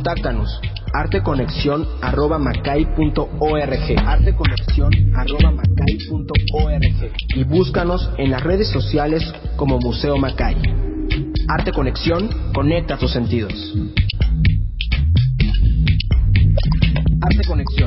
Contáctanos arteconexion@macay.org, arteconexion@macay.org, y búscanos en las redes sociales como Museo Macay. Arte Conexión, conecta tus sentidos. Arte Conexión.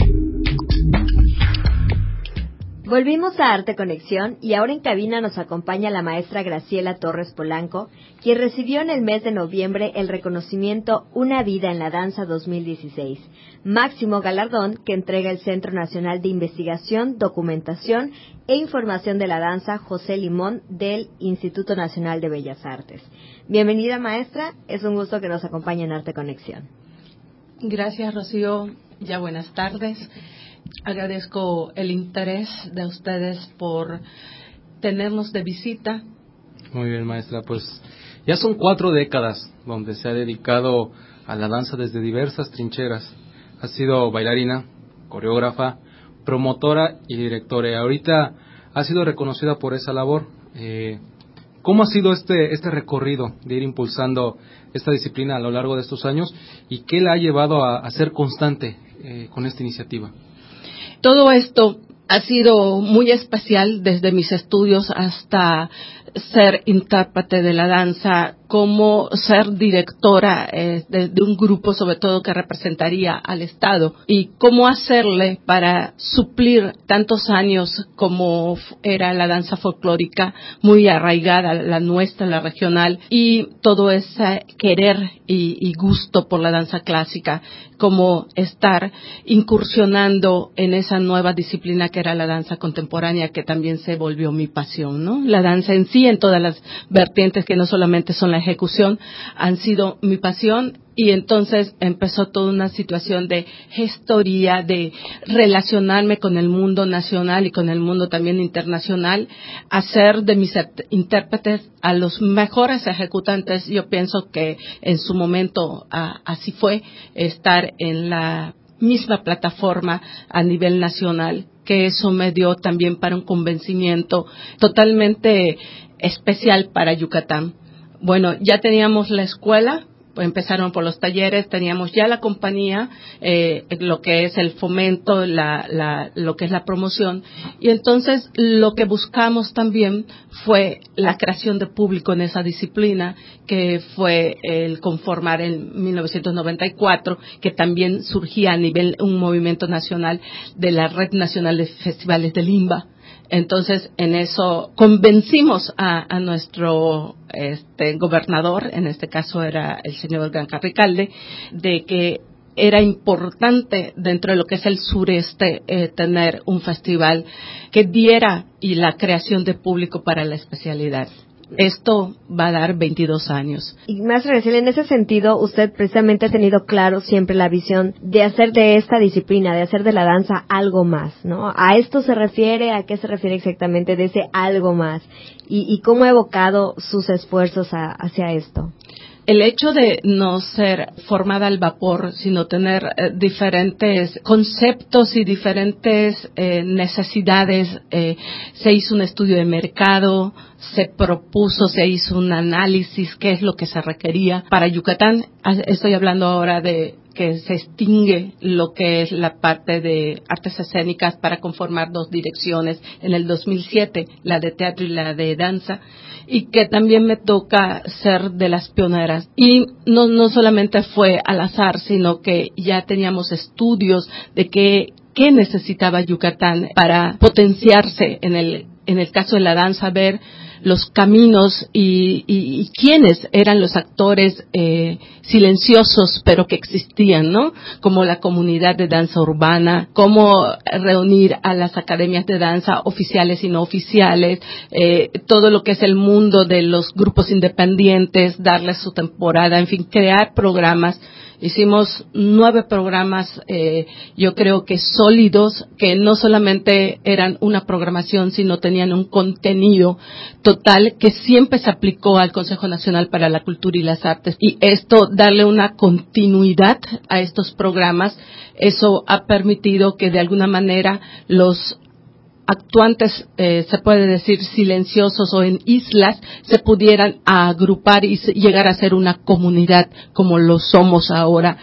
Volvimos a Arte Conexión y ahora en cabina nos acompaña la maestra Graciela Torres Polanco, quien recibió en el mes de noviembre el reconocimiento Una Vida en la Danza 2016, máximo galardón que entrega el Centro Nacional de Investigación, Documentación e Información de la Danza José Limón del Instituto Nacional de Bellas Artes. Bienvenida, maestra, es un gusto que nos acompañe en Arte Conexión. Gracias, Rocío, ya buenas tardes. Agradezco el interés de ustedes por tenernos de visita. Muy bien, maestra, pues ya son 4 décadas donde se ha dedicado a la danza desde diversas trincheras. Ha sido bailarina, coreógrafa, promotora y directora. Y ahorita ha sido reconocida por esa labor. ¿Cómo ha sido este recorrido de ir impulsando esta disciplina a lo largo de estos años y qué la ha llevado a ser constante con esta iniciativa? Todo esto ha sido muy especial desde mis estudios hasta ser intérprete de la danza, como ser directora de un grupo, sobre todo que representaría al Estado, y cómo hacerle para suplir tantos años como era la danza folclórica, muy arraigada, la nuestra, la regional, y todo ese querer y gusto por la danza clásica, como estar incursionando en esa nueva disciplina que era la danza contemporánea, que también se volvió mi pasión, ¿no? La danza en sí, en todas las vertientes, que no solamente son la ejecución, han sido mi pasión. Y entonces empezó toda una situación de gestoría, de relacionarme con el mundo nacional y con el mundo también internacional, hacer de mis intérpretes a los mejores ejecutantes. Yo pienso que en su momento así fue, estar en la misma plataforma a nivel nacional, que eso me dio también para un convencimiento totalmente especial para Yucatán. Bueno, ya teníamos la escuela, empezaron por los talleres, teníamos ya la compañía, lo que es el fomento, lo que es la promoción, y entonces lo que buscamos también fue la creación de público en esa disciplina, que fue el conformar en 1994, que también surgía a nivel un movimiento nacional de la Red Nacional de Festivales de Limba. Entonces, en eso convencimos a nuestro gobernador, en este caso era el señor Gran Carricalde, de que era importante dentro de lo que es el sureste tener un festival que diera y la creación de público para la especialidad. Esto va a dar 22 años. Y maestra Graciela, en ese sentido, usted precisamente ha tenido claro siempre la visión de hacer de esta disciplina, de hacer de la danza algo más, ¿no? ¿A esto se refiere? ¿A qué se refiere exactamente de ese algo más? ¿Y cómo ha evocado sus esfuerzos hacia esto? El hecho de no ser formada al vapor, sino tener diferentes conceptos y diferentes necesidades, se hizo un estudio de mercado, se hizo un análisis, qué es lo que se requería para Yucatán. Estoy hablando ahora de que se extingue lo que es la parte de artes escénicas para conformar 2 direcciones en el 2007, la de teatro y la de danza, y que también me toca ser de las pioneras. Y no solamente fue al azar, sino que ya teníamos estudios de qué necesitaba Yucatán para potenciarse en el caso de la danza, ver los caminos y quiénes eran los actores silenciosos pero que existían, ¿no? Como la comunidad de danza urbana, cómo reunir a las academias de danza oficiales y no oficiales, todo lo que es el mundo de los grupos independientes, darles su temporada, en fin, crear programas. Hicimos 9 programas, yo creo que sólidos, que no solamente eran una programación, sino tenían un contenido total que siempre se aplicó al Consejo Nacional para la Cultura y las Artes. Y esto, darle una continuidad a estos programas, eso ha permitido que de alguna manera los actuantes, se puede decir, silenciosos o en islas, se pudieran agrupar y llegar a ser una comunidad como lo somos ahora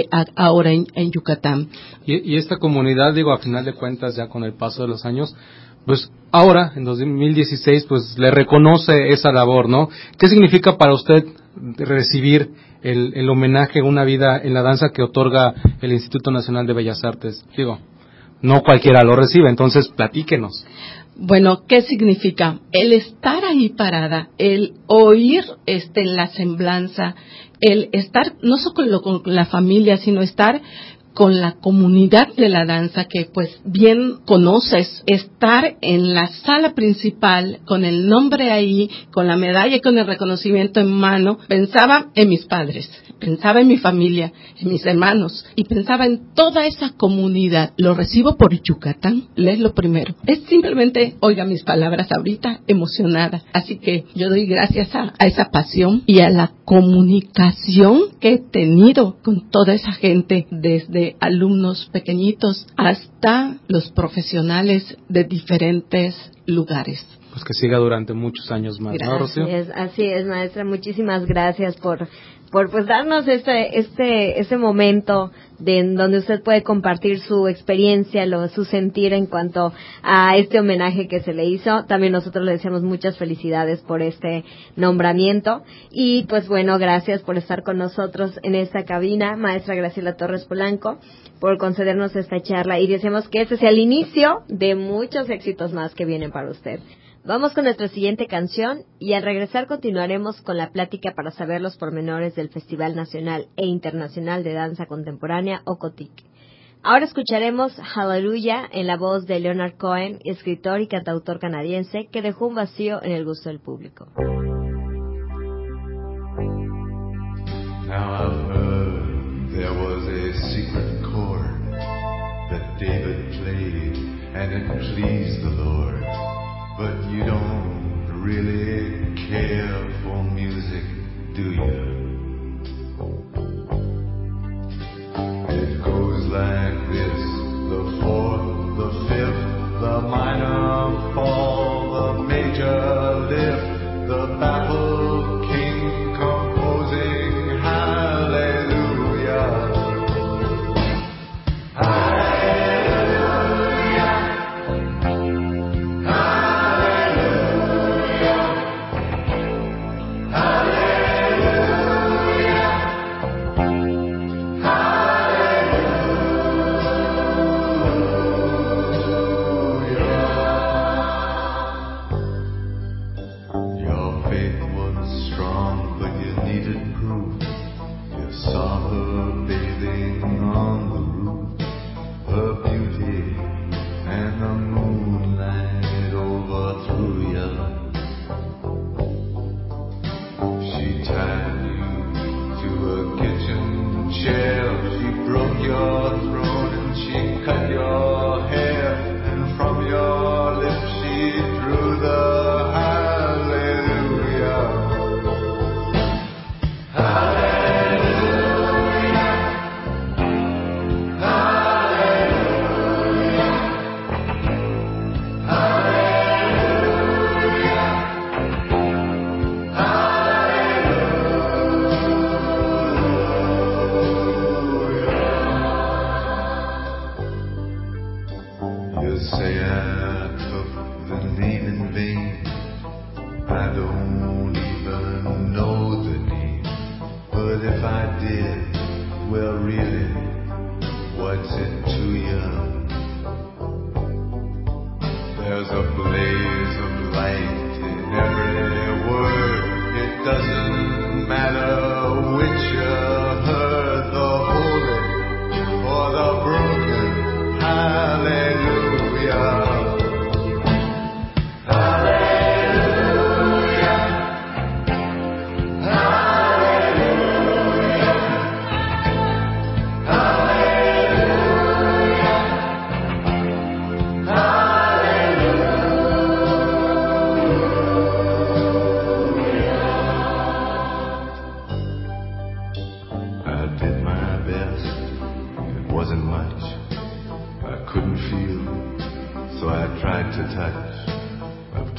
en Yucatán. Y esta comunidad, digo, a final de cuentas, ya con el paso de los años, pues ahora, en 2016, pues le reconoce esa labor, ¿no? ¿Qué significa para usted recibir el homenaje a una vida en la danza que otorga el Instituto Nacional de Bellas Artes? Digo, no cualquiera lo recibe, entonces platíquenos. Bueno, ¿qué significa? El estar ahí parada, el oír la semblanza, el estar no solo con la familia, sino estar con la comunidad de la danza que pues bien conoces, estar en la sala principal con el nombre ahí, con la medalla y con el reconocimiento en mano. Pensaba en mis padres, pensaba en mi familia, en mis hermanos y pensaba en toda esa comunidad. Lo recibo por Yucatán, es lo primero. Es simplemente, oiga mis palabras ahorita, emocionada. Así que yo doy gracias a esa pasión y a la comunicación que he tenido con toda esa gente, desde alumnos pequeñitos hasta los profesionales de diferentes lugares. Pues que siga durante muchos años más, ¿no, Rocío? Así es, maestra. Muchísimas gracias por pues darnos este momento en donde usted puede compartir su experiencia, su sentir en cuanto a este homenaje que se le hizo. También nosotros le deseamos muchas felicidades por este nombramiento. Y pues bueno, gracias por estar con nosotros en esta cabina, maestra Graciela Torres Polanco, por concedernos esta charla. Y deseamos que este sea el inicio de muchos éxitos más que vienen para usted. Vamos con nuestra siguiente canción y al regresar continuaremos con la plática para saber los pormenores del Festival Nacional e Internacional de Danza Contemporánea Ocotic. Ahora escucharemos Hallelujah en la voz de Leonard Cohen, escritor y cantautor canadiense que dejó un vacío en el gusto del público. Now I've heard there was a secret chord that David played and it pleased the Lord. But you don't really care for music, do you? It goes like this: the fourth, the fifth, the minor fall, the major lift, the baffled king composing hallelujah.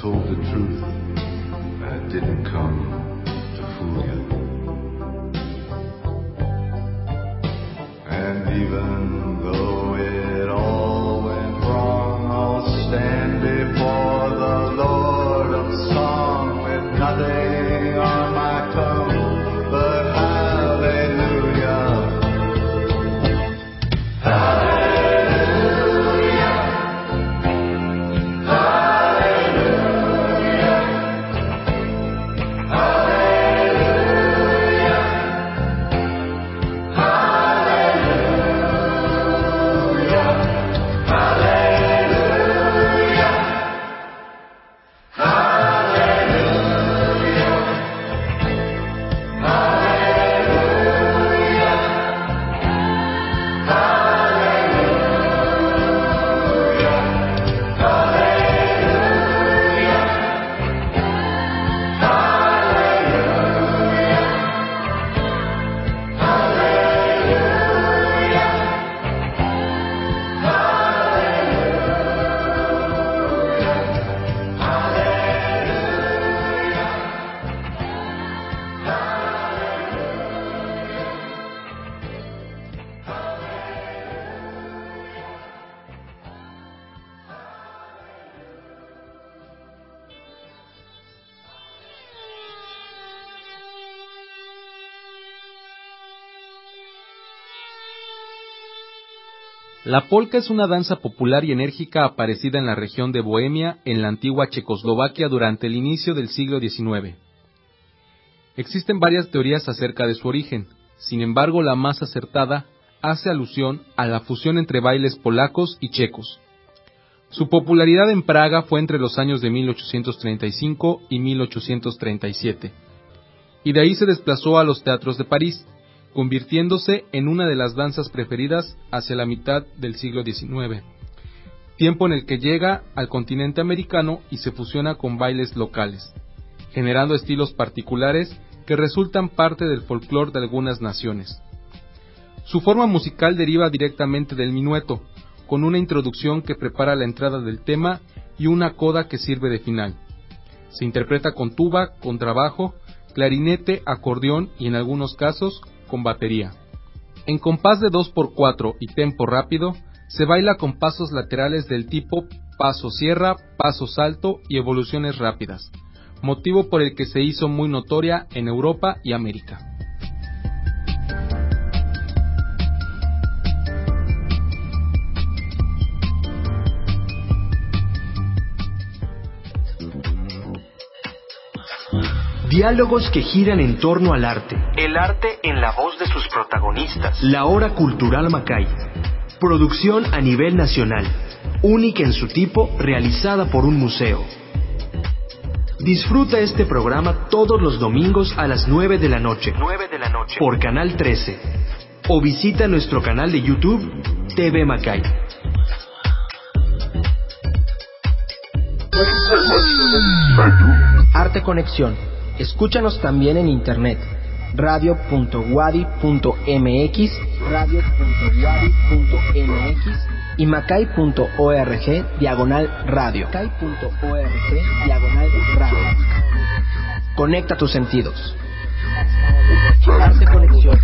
told the truth, and it didn't come to fool you. And even though it all went wrong, I'll stand before the Lord of song with nothing on my tongue but hallelujah. Hallelujah. Hallelujah. Hallelujah. La polka es una danza popular y enérgica aparecida en la región de Bohemia, en la antigua Checoslovaquia, durante el inicio del siglo XIX. Existen varias teorías acerca de su origen, sin embargo la más acertada hace alusión a la fusión entre bailes polacos y checos. Su popularidad en Praga fue entre los años de 1835 y 1837, y de ahí se desplazó a los teatros de París, convirtiéndose en una de las danzas preferidas hacia la mitad del siglo XIX, tiempo en el que llega al continente americano y se fusiona con bailes locales, generando estilos particulares que resultan parte del folclore de algunas naciones. Su forma musical deriva directamente del minueto, con una introducción que prepara la entrada del tema y una coda que sirve de final. Se interpreta con tuba, contrabajo, clarinete, acordeón y en algunos casos con batería. En compás de 2x4 y tempo rápido, se baila con pasos laterales del tipo paso sierra, paso salto y evoluciones rápidas, motivo por el que se hizo muy notoria en Europa y América. Diálogos que giran en torno al arte. El arte en la voz de sus protagonistas. La Hora Cultural Macay. Producción a nivel nacional. Única en su tipo, realizada por un museo. Disfruta este programa todos los domingos a las 9 de la noche. Por Canal 13. O visita nuestro canal de YouTube, TV Macay. Arte Conexión. Escúchanos también en internet, radio.wadi.mx, y macay.org/radio. Conecta tus sentidos. Arte Conexión.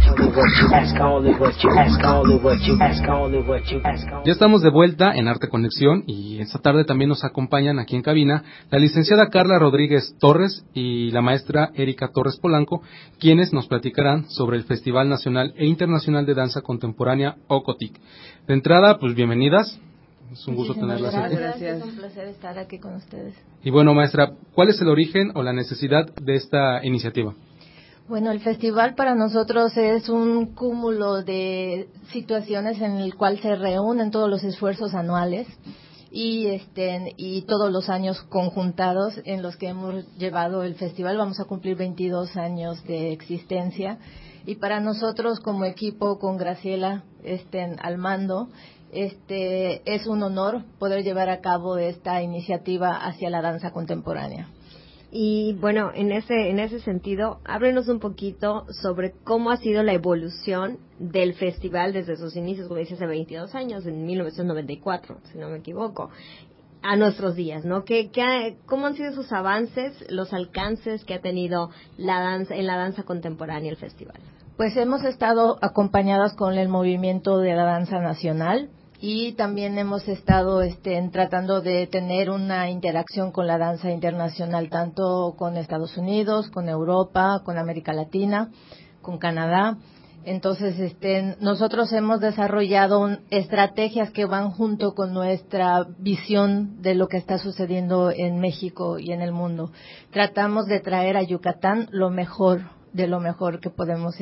Ya estamos de vuelta en Arte Conexión y esta tarde también nos acompañan aquí en cabina la licenciada Carla Rodríguez Torres y la maestra Erika Torres Polanco, quienes nos platicarán sobre el Festival Nacional e Internacional de Danza Contemporánea OCOTIC. De entrada, pues bienvenidas. Es un gusto tenerlas aquí. Gracias, es un placer estar aquí con ustedes. Y bueno, maestra, ¿cuál es el origen o la necesidad de esta iniciativa? Bueno, el festival para nosotros es un cúmulo de situaciones en el cual se reúnen todos los esfuerzos anuales y todos los años conjuntados en los que hemos llevado el festival. Vamos a cumplir 22 años de existencia y para nosotros como equipo con Graciela al mando, es un honor poder llevar a cabo esta iniciativa hacia la danza contemporánea. Y bueno, en ese sentido, háblenos un poquito sobre cómo ha sido la evolución del festival desde sus inicios, como dice, hace 22 años, en 1994, si no me equivoco. a nuestros días, ¿no? ¿Cómo han sido sus avances, los alcances que ha tenido la danza en la danza contemporánea el festival? Pues hemos estado acompañadas con el movimiento de la danza nacional y también hemos estado tratando de tener una interacción con la danza internacional, tanto con Estados Unidos, con Europa, con América Latina, con Canadá. Entonces, nosotros hemos desarrollado estrategias que van junto con nuestra visión de lo que está sucediendo en México y en el mundo. Tratamos de traer a Yucatán lo mejor de lo mejor que podemos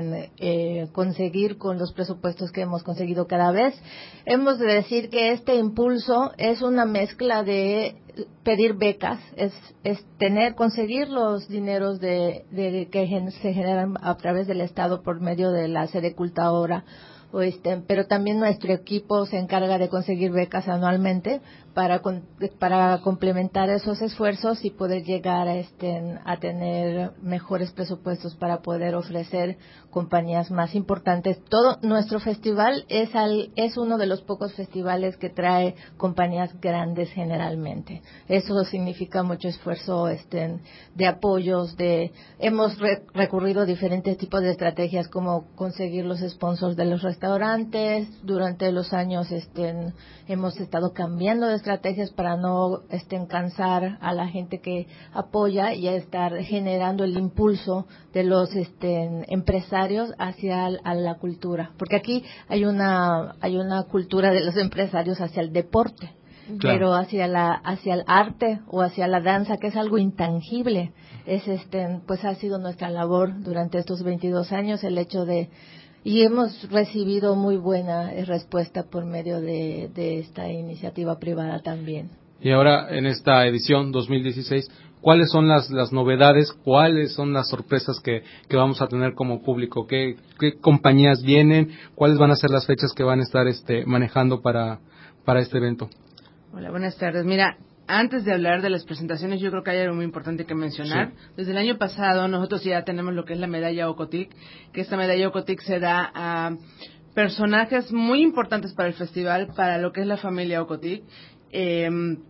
conseguir con los presupuestos que hemos conseguido cada vez. Hemos de decir que este impulso es una mezcla de pedir becas, es conseguir los dineros que se generan a través del Estado por medio de la Sede Culta-Hora, pero también nuestro equipo se encarga de conseguir becas anualmente para complementar esos esfuerzos y poder llegar a tener mejores presupuestos para poder ofrecer compañías más importantes. Todo nuestro festival es uno de los pocos festivales que trae compañías grandes generalmente. Eso significa mucho esfuerzo de apoyos, hemos recurrido a diferentes tipos de estrategias como conseguir los sponsors de los restaurantes. Durante los años hemos estado cambiando de estrategias para no cansar a la gente que apoya y estar generando el impulso de los empresarios hacia la cultura, porque aquí hay una cultura de los empresarios hacia el deporte. Claro. Pero hacia el arte o hacia la danza, que es algo intangible, pues ha sido nuestra labor durante estos 22 años el hecho y hemos recibido muy buena respuesta por medio de esta iniciativa privada también. Y ahora, en esta edición 2016, ¿cuáles son las novedades? ¿Cuáles son las sorpresas que vamos a tener como público? ¿Qué compañías vienen? ¿Cuáles van a ser las fechas que van a estar manejando para este evento? Hola, buenas tardes. Mira, antes de hablar de las presentaciones, yo creo que hay algo muy importante que mencionar. Sí. Desde el año pasado, nosotros ya tenemos lo que es la medalla Ocotic, que esta medalla Ocotic se da a personajes muy importantes para el festival, para lo que es la familia Ocotic, que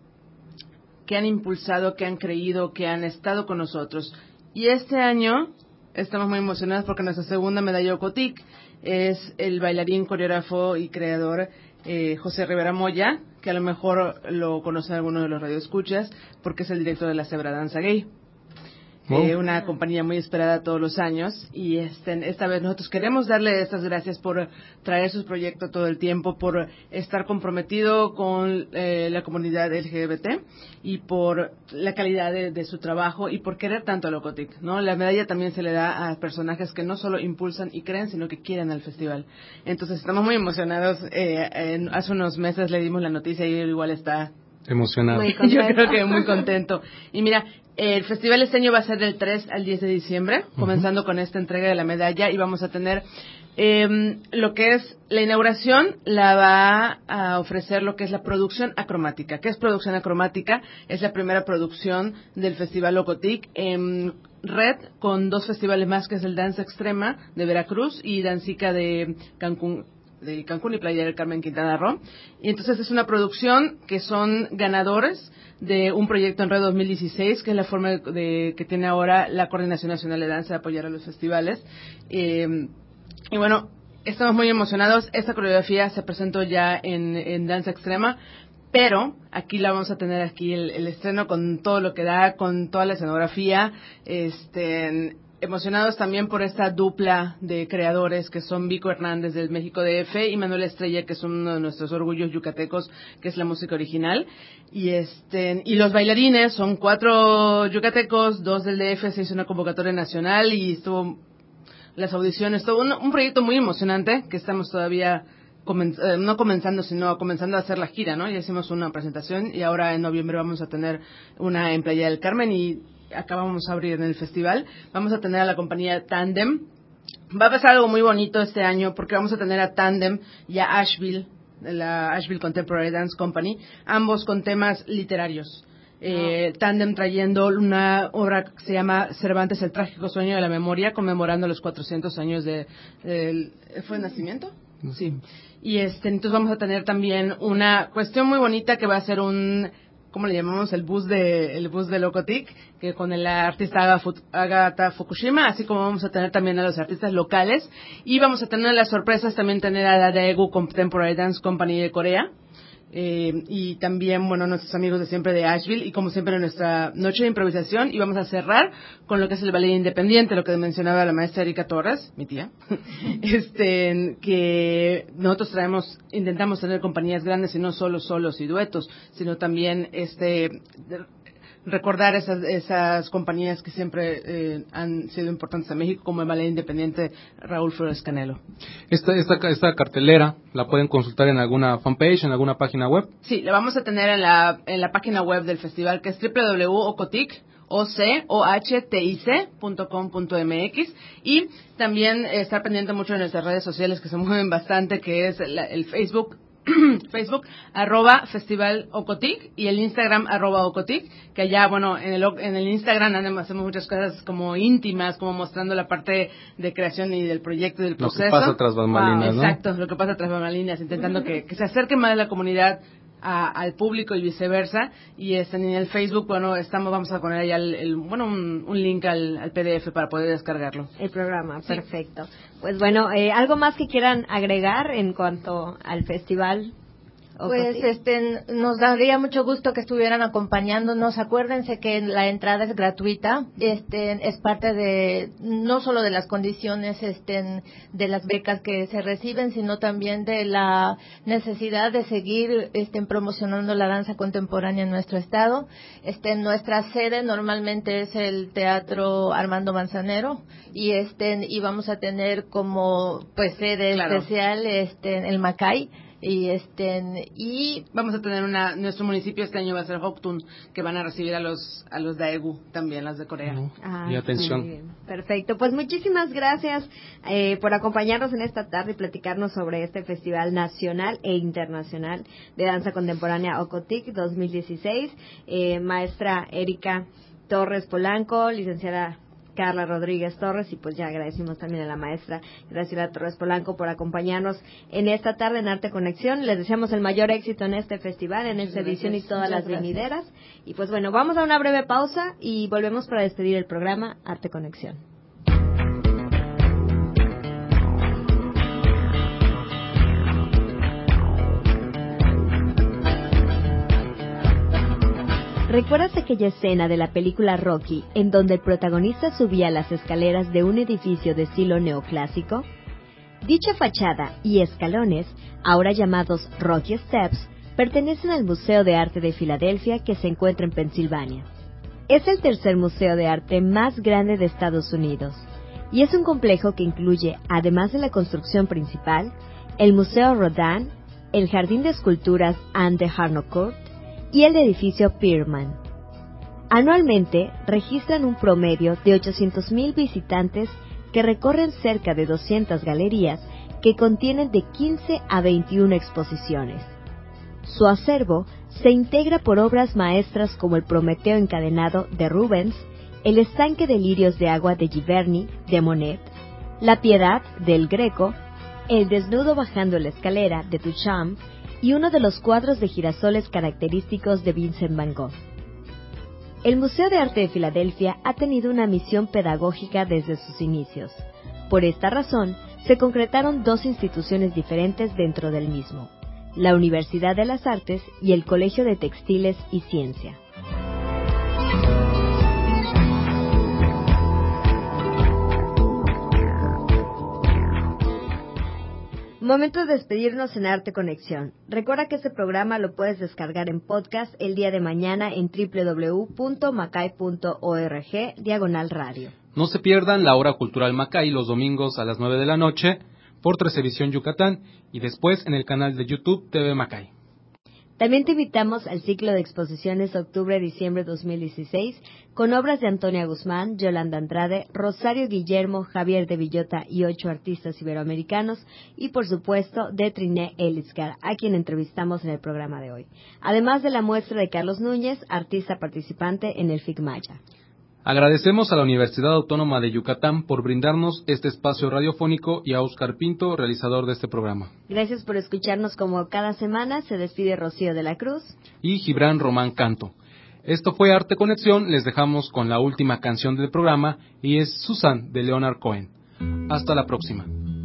han impulsado, que han creído, que han estado con nosotros. Y este año estamos muy emocionados porque nuestra segunda medalla Ocotic es el bailarín, coreógrafo y creador José Rivera Moya, que a lo mejor lo conocen algunos de los radioescuchas, porque es el director de la Zebra Danza Gay. Una compañía muy esperada todos los años, y esta vez nosotros queremos darle estas gracias por traer sus proyectos todo el tiempo, por estar comprometido con la comunidad LGBT y por la calidad de su trabajo y por querer tanto a Ocotic, ¿no? La medalla también se le da a personajes que no solo impulsan y creen, sino que quieren al festival. Entonces estamos muy emocionados. Hace unos meses le dimos la noticia y él igual está emocionado. Yo creo que muy contento. Y mira, el festival este año va a ser del 3 al 10 de diciembre, comenzando con esta entrega de la medalla, y vamos a tener lo que es la inauguración, la va a ofrecer lo que es la producción acromática. ¿Qué es producción acromática? Es la primera producción del Festival Ocotic en red con dos festivales más, que es el Danza Extrema de Veracruz y Dancica de Cancún y Playa del Carmen, Quintana Roo. Y entonces es una producción que son ganadores de un proyecto en Red 2016, que es la forma que tiene ahora la Coordinación Nacional de Danza de apoyar a los festivales. Y bueno, estamos muy emocionados. Esta coreografía se presentó ya en Danza Extrema, pero aquí la vamos a tener el estreno con todo lo que da, con toda la escenografía. Emocionados también por esta dupla de creadores que son Vico Hernández del México DF y Manuel Estrella, que es uno de nuestros orgullos yucatecos, que es la música original. Y los bailarines son 4 yucatecos, 2 del DF, se hizo una convocatoria nacional y estuvo las audiciones, todo un proyecto muy emocionante que estamos todavía no comenzando, sino comenzando a hacer la gira, ¿no? Ya hicimos una presentación y ahora en noviembre vamos a tener una en Playa del Carmen y acabamos de abrir en el festival. Vamos a tener a la compañía Tandem. Va a pasar algo muy bonito este año porque vamos a tener a Tandem y a Asheville, la Asheville Contemporary Dance Company, ambos con temas literarios. Tandem trayendo una obra que se llama Cervantes, el trágico sueño de la memoria, conmemorando los 400 años ¿fue el nacimiento? Sí. Y entonces vamos a tener también una cuestión muy bonita que va a ser un ¿cómo le llamamos? El bus de Ocotic, que con el artista Agata Fukushima, así como vamos a tener también a los artistas locales, y vamos a tener las sorpresas, también tener a la Daegu Contemporary Dance Company de Corea, y también, bueno, nuestros amigos de siempre de Asheville, y como siempre en nuestra noche de improvisación, y vamos a cerrar con lo que es el ballet independiente, lo que mencionaba la maestra Erika Torres, mi tía, que nosotros intentamos tener compañías grandes y no solo solos y duetos, sino también recordar esas compañías que siempre han sido importantes a México, como el ballet independiente Raúl Flores Canelo. Esta cartelera la pueden consultar en alguna fanpage, en alguna página web. Sí, la vamos a tener en la página web del festival, que es www.ocotic.com.mx, y también estar pendiente mucho de nuestras redes sociales que se mueven bastante, que es el Facebook @Festival Ocotic, y el Instagram @Ocotic, que allá, bueno, en el Instagram hacemos muchas cosas como íntimas, como mostrando la parte de creación y del proyecto y del proceso. Lo que pasa tras bambalinas, ¿no? Exacto, lo que pasa tras bambalinas, intentando que se acerque más la comunidad al público y viceversa. Y en el Facebook, bueno, vamos a poner allá un link al PDF para poder descargarlo. El programa, perfecto. Pues bueno, ¿algo más que quieran agregar en cuanto al festival? Pues nos daría mucho gusto que estuvieran acompañándonos. Acuérdense que la entrada es gratuita. Es parte de no solo de las condiciones de las becas que se reciben, sino también de la necesidad de seguir promocionando la danza contemporánea en nuestro estado. Nuestra sede normalmente es el Teatro Armando Manzanero, y vamos a tener como pues sede especial el Macay. Y vamos a tener nuestro municipio este año va a ser Hoktun, que van a recibir a los Daegu también, las de Corea. Y atención. Muy bien. Perfecto, pues muchísimas gracias por acompañarnos en esta tarde y platicarnos sobre este festival nacional e internacional de danza contemporánea Ocotic 2016. Maestra Erika Torres Polanco, licenciada Carla Rodríguez Torres, y pues ya agradecimos también a la maestra Graciela Torres Polanco por acompañarnos en esta tarde en Arte Conexión. Les deseamos el mayor éxito en este festival, en esta edición y todas las venideras. Y pues bueno, vamos a una breve pausa y volvemos para despedir el programa Arte Conexión. ¿Recuerdas aquella escena de la película Rocky en donde el protagonista subía las escaleras de un edificio de estilo neoclásico? Dicha fachada y escalones, ahora llamados Rocky Steps, pertenecen al Museo de Arte de Filadelfia, que se encuentra en Pensilvania. Es el tercer museo de arte más grande de Estados Unidos y es un complejo que incluye, además de la construcción principal, el Museo Rodin, el Jardín de Esculturas Anne de Harnoncourt y el edificio Pierman. Anualmente registran un promedio de 800,000 visitantes que recorren cerca de 200 galerías que contienen de 15 a 21 exposiciones. Su acervo se integra por obras maestras como el Prometeo encadenado de Rubens, el Estanque de lirios de agua de Giverny de Monet, La Piedad del Greco, El desnudo bajando la escalera de Duchamp y uno de los cuadros de girasoles característicos de Vincent van Gogh. El Museo de Arte de Filadelfia ha tenido una misión pedagógica desde sus inicios. Por esta razón, se concretaron dos instituciones diferentes dentro del mismo: la Universidad de las Artes y el Colegio de Textiles y Ciencia. Momento de despedirnos en Arte Conexión. Recuerda que este programa lo puedes descargar en podcast el día de mañana en www.macay.org/radio. No se pierdan la Hora Cultural Macay los domingos a las 9 de la noche por Televisión Yucatán y después en el canal de YouTube TV Macay. También te invitamos al ciclo de exposiciones octubre-diciembre 2016 con obras de Antonia Guzmán, Yolanda Andrade, Rosario Guillermo, Javier de Villota y 8 artistas iberoamericanos, y por supuesto de Triné Elitzgar, a quien entrevistamos en el programa de hoy. Además de la muestra de Carlos Núñez, artista participante en el FIC Maya. Agradecemos a la Universidad Autónoma de Yucatán por brindarnos este espacio radiofónico y a Óscar Pinto, realizador de este programa. Gracias por escucharnos como cada semana. Se despide Rocío de la Cruz y Gibran Román Canto. Esto fue Arte Conexión. Les dejamos con la última canción del programa y es Susan de Leonard Cohen. Hasta la próxima.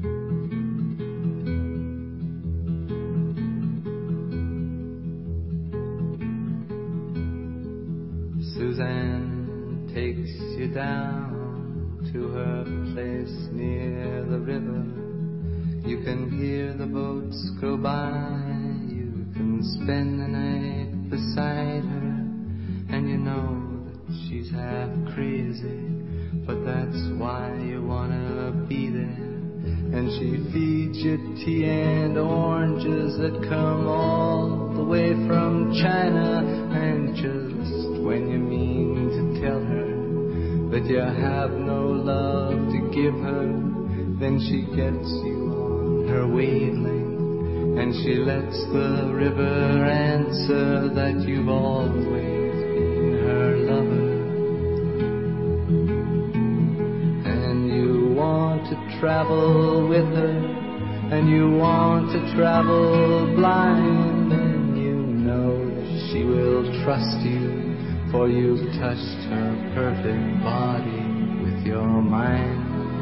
Suzanne takes you down to her place near the river. You can hear the boats go by. You can spend the night beside her. And you know that she's half crazy, but that's why you wanna be there. And she feeds you tea and oranges that come all the way from China. And just when you mean to tell her that you have no love to give her, then she gets you on her wavelength, and she lets the river answer that you've always been her lover. And you want to travel with her, and you want to travel blind, and you know that she will trust you, for you've touched her perfect body with your mind.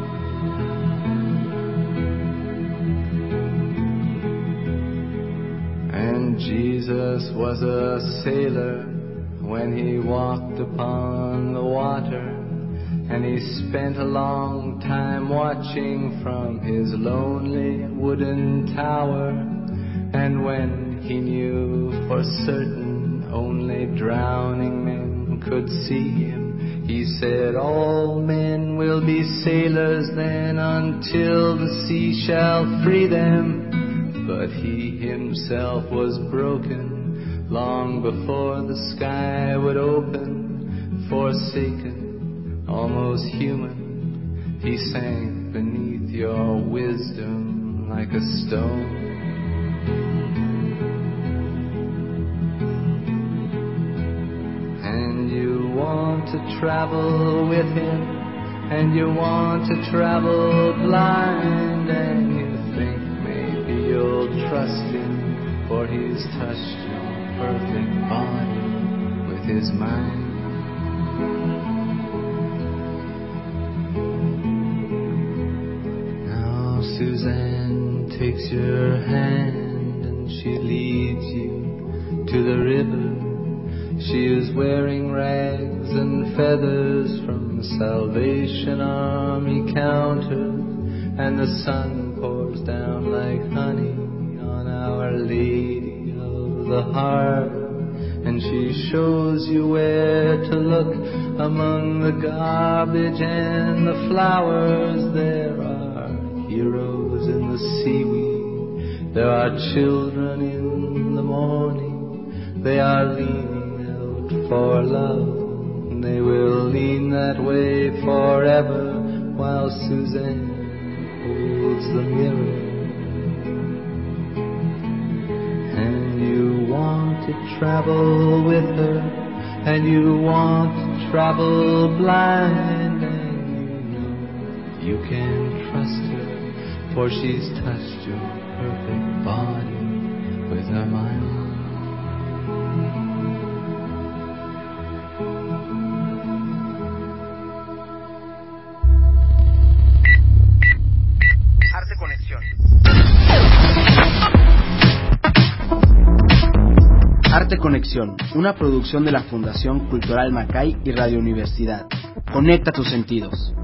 And Jesus was a sailor when he walked upon the water, and he spent a long time watching from his lonely wooden tower. And when he knew for certain only drowning men could see him, he said, all men will be sailors then until the sea shall free them. But he himself was broken long before the sky would open. Forsaken, almost human, he sank beneath your wisdom like a stone. And you want to travel with him, and you want to travel blind, and you think maybe you'll trust him, for he's touched your perfect body with his mind. Now Suzanne takes your hand and she leads you to the river. She is wearing rags and feathers from the Salvation Army counter, and the sun pours down like honey on Our Lady of the Harbor. And she shows you where to look among the garbage and the flowers. There are heroes in the seaweed, there are children in the morning. They are leaning for love, they will lean that way forever, while Suzanne holds the mirror. And you want to travel with her, and you want to travel blind, and you know you can trust her, for she's touched your perfect body with her mind. Arte Conexión. Arte Conexión, una producción de la Fundación Cultural Macay y Radio Universidad. Conecta tus sentidos.